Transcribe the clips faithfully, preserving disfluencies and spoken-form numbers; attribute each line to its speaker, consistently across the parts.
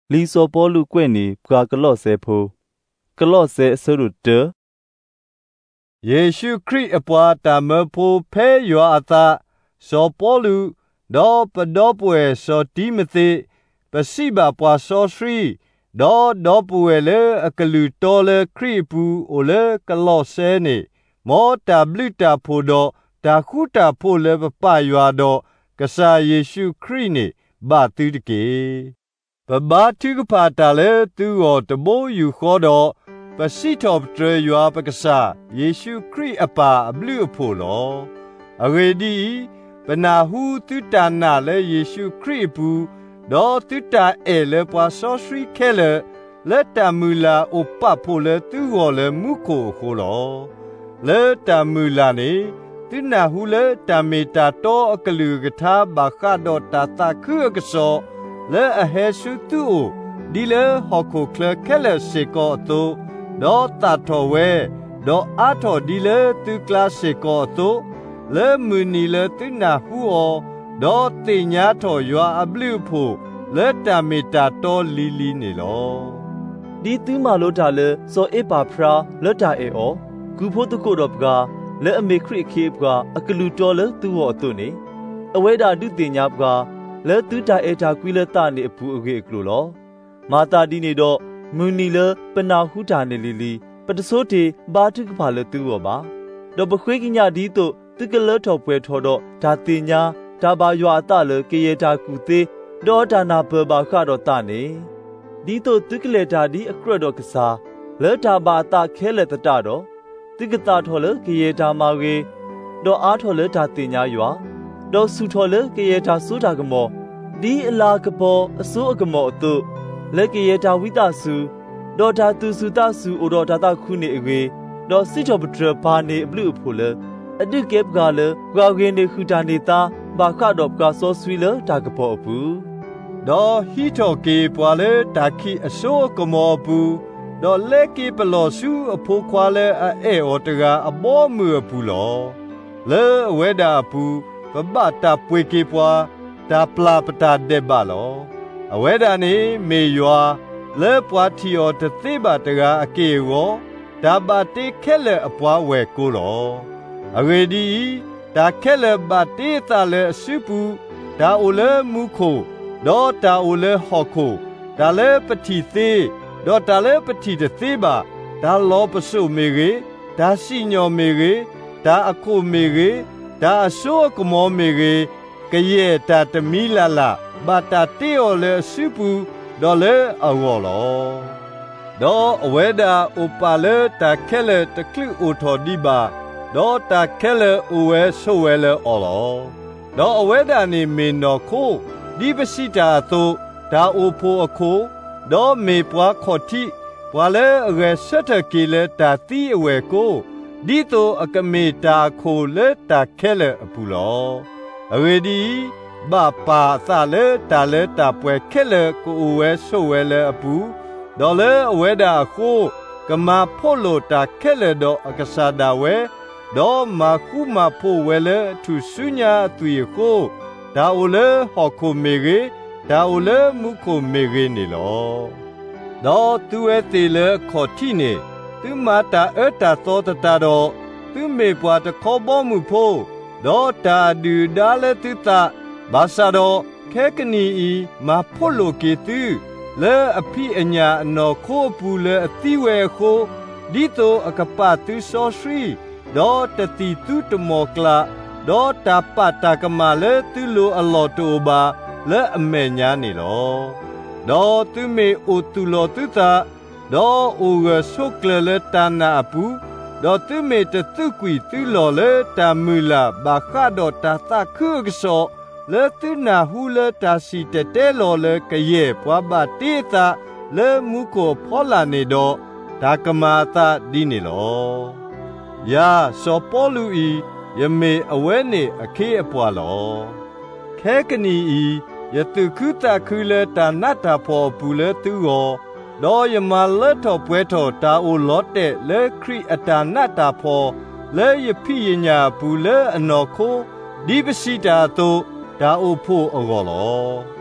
Speaker 1: လီစောပေါ်လူကွဲ့နေပကာကလော့ဆဲဖိုးကလော့ဆဲအစရုတ
Speaker 2: ယေရှုခရစ်အပွားတမဖို့ဖဲရွာအသာစောပေါ်လူဒေါ်ပဒေါ်ပွဲစောတီမသိပစီဘာပွားစောစရီဒေါ်ဒေါ်ပွဲလေအကလူတော်လေခရစ်ပူအိုလေကလော့ဆဲနေမောတာဘလူတာဖို့တော့တာခုတာဖို့လေပပရွာတော့ကစားယေရှုခရစ်နေဘာတူတကေပဘာတုကပါတာလေသူော်တဘိုးယူခေါ်တော့ပစီတော်တရရွာပကစားယေရှုခရစ်အပါအဘလူဖို့လောအဝေဒီပနာဟုတုတနာလေယေရှုခရစ်ပူဒေါ်တုတာအဲလေပွားစောစရီခဲလေလက်တမူလာအိုပဖို့လေသူော်လေမုခိုခိုလောလက်တမူလာနေသူနာဟုလေတမေတာတော့အကလူကထာဘာခတော့တာတာခုကစောလေအဟေရှုတူဒီလေဟောခိုကလခဲလေစေကောတူဒေါ်တာတော်ဝဲဒေါ်အာတော်ဒီလေသူကလာစေကောတူလေမူနီလေသူနာဟုအောဒေါ်တင်ညာတော်ရွာအဘလူဖို့လေတမေတာတော်လီလီနေလော
Speaker 1: ဒီသူမာလို့တာလေစောအေပါဖရာလတ်တာအေအောဂူဖို့တကုတော့ပကလေအမေခရစ်ခေပကအကလူတော်လေသူ့ဟောတုနေအဝဲတာဒုတင်ညာပကလေသူတာအေတာကွီလတာနေအပူအကေကလိုလောမာတာဒီနေတော့မူနီလေပနာဟုတာနေလီလီပတဆိုးတီဘာတုကဖာလေသူ့ဟောပါတော့ပခွေးကညဒီတို့သူကလထော်ပွဲထော်တော့ဒါတင်ညာဒါဘာရွာအတလေကေရတာကူသေးဒေါ်ဒါနာဘဘာခတော့တာနေဒီတို့သူကလေတာဒီအကရတော့ကစားလေတာဘာတာခဲလေတတတော့တိကတာထော်လေကေရတာမာဝေဒေါ်အားထော်လေဒါတင်ညာရွာဒေါ်ဆူထော်လေကေရတာစိုးတာကမောဒီအလာကပေါ်အစိုးအကမောအတုလေကေရတာဝိတာစုဒေါ်တာသူစုတာစုအိုဒေါ်တာတာခုနေအဝေဒေါ်စစ်တော်ပထရဘာနေအဘလူဖို့လေအဒုကေပကလေကွာကင်းနေခူတာနေတာဘာခတော့ကဆောဆွီလေတာကပေါ်ဘူး
Speaker 2: ဒေါ်ဟီတိုကေပွာလေတာခိအစိုးကမောဘူးဒေါ်လက်ကေပလောစုအဖိုးခွာလေအဲအော်တကအဘောมือဘူးလောလေဝဲတာဘူးပပတာပွေကေပွာတာပလာပတာတဲ့ပါလောအဝဲတာနေမေရွာလေပွားတီော်တသိပါတကအကေရောဒါပါတေခဲလေအပွားဝဲကိုလောအဝေဒီဒါခဲလေဘာတေတာလေအစုပူဒါအိုလေမူခိုဒေါ်တာအိုလေဟော်ခိုဒါလေပတိသေးဒေါ်တာလေပတိတသေးပါဒါလောပစုမေရေဒါစီညောမေရေဒါအခုမေရေဒါအစိုးကမောမေရေကရဲ့တာတမီလာလာဘာတာတေော်လေအစုပူဒေါ်လေအော်လောဒေါ်အဝဲဒါအိုပါလေတာခဲလေတကလူအိုထော်ဒီပါဒေါ်တာခဲလေအိုဝဲဆိုဝဲလေအော်လောဒေါ်အဝဲဒါနေမင်းတော်ခိုးဒီပစီတာသို့ဒါအိုဖိုအခုဒေါ်မေပွားခေါ်တိပွာလေအဝဲဆက်တကေလေတာတီအဝဲကိုဒီတိုအကမေတာခိုလေတာခဲလေအပူလောအဝေဒီဘာပါသလေတာလေတာပွဲခဲလေကိုဝဲဆိုဝဲလေအပူဒေါ်လေအဝဲဒါခိုကမာဖို့လိုတာခဲလေတော့အကစားတာဝဲဒေါ်မာခုမာဖို့ဝဲလေသူဆုညာသူရကိုဒါအိုလေဟော်ခိုမေရေဒါအိုလေမုခိုမေရေနေလောဒေါ်သူဝဲတေလေခေါ်တိနေသူမာတာအတာသောတတာတော့သူမေပွားတခေါ်ပေါ်မှုဖို့ဒေါ်တာဒူဒါလေသူတာဘာသာတော့ခဲကနီဤမဖို့လိုကေသူလေအဖိအညာအနော်ခိုးပူလေအတိဝဲခိုးဒီတိုအကပသူဆောစရီဒေါ်တတိသူတမောကလာဒေါ်တာပတာကမာလေသူလိုအလော်တိုဘာလေအမေညာနေလောဒေါ်သူမေအိုတူလောသူတာဒေါ်အိုရဆုကလေတနာအပူဒေါ်သူမေတသူကွီသူလောလေတာမူလာဘာခါဒေါ်တာသခုကဆောလေသူနာဟူလေတာစီတတဲလောလေကရဲ့ပွားပါတေတာလေမူကိုဖောလာနေတော့ဒါကမာတာဒီနေလောယာစောပေါ်လူဤယမေအဝဲနေအခေအပွားလောခဲကနီဤယတုခုတခုလေတာနတ်တာဖောပူလေသူရောဒေါ်ယမလက်တော်ပွဲတော်တာအိုလော့တဲ့လေခရိအတာနတ်တာဖောလေယဖိယညာဘူးလေအနော်ခိုဒီပစီတာတို့ဒါအိုဖို့အော်လောဒ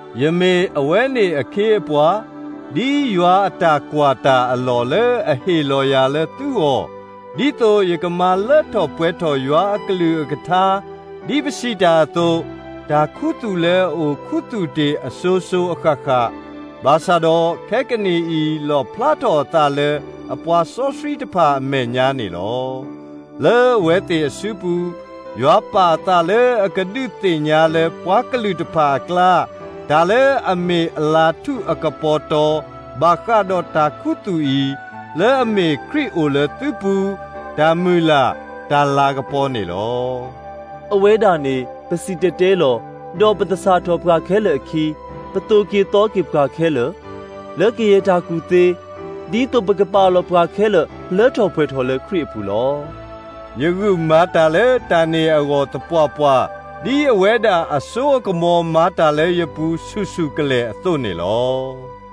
Speaker 2: ယမေအဝဲနေအခေအပွားဒီရွာအတာကွာတာအလော်လေအဟေလော်ရလေသူ့ဟောဒီတော့ယကမာလက်တော်ပွဲတော်ရွာအကလူအကထားဒီပစီတာတော့ဒါခုတူလေအိုခုတူတေအဆိုးဆိုးအခါခါဘာသာတော်ခဲကနေဤလောဖလာတော်တာလေအပွားဆောစရီတဖာအမေညာနေလောလဲဝဲတေအစုပူရွာပါတာလေအကဒုတင်ညာလေပွားကလူတဖာကလာဒါလေအမေအလာထုအကပေါ်တော်ဘာခါတော်တာခုတူဤလဲအမေခရီအိုလေသူပူဒါမူလာဒါလာကပေါ်နေလော
Speaker 1: အဝဲဒါနေပစီတတဲလောဒေါ်ပတစာတော်ပကခဲလေခီပတူကီတော့ကိပကခဲလေလဲကီယတာကူသေးဒီတော့ပကပါလောပကခဲလေလဲတော်ဖွဲတော်လေခရီပူလော
Speaker 2: ယခုမာတာလေတာနေအကောတပွားပွားဒီအဝဲဒါအစိုးကမောမာတာလေယပူဆုဆုကလေအသွနေလော